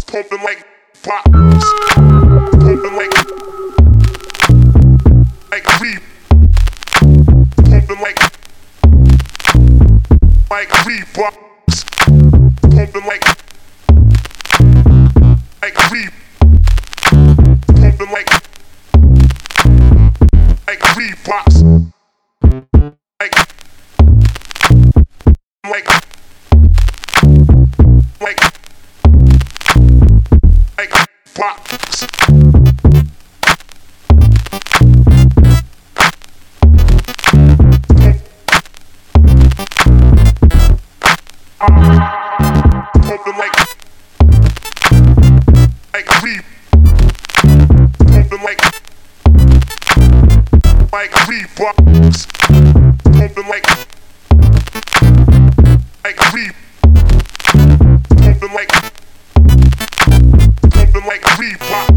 pumping like pops, pumping like weed, pumping like weed pops, pumping like weed, pumping like weed pops, like pops. Pumping like weed, pumping like weed pops, pumping like weed, pumping like weed pops.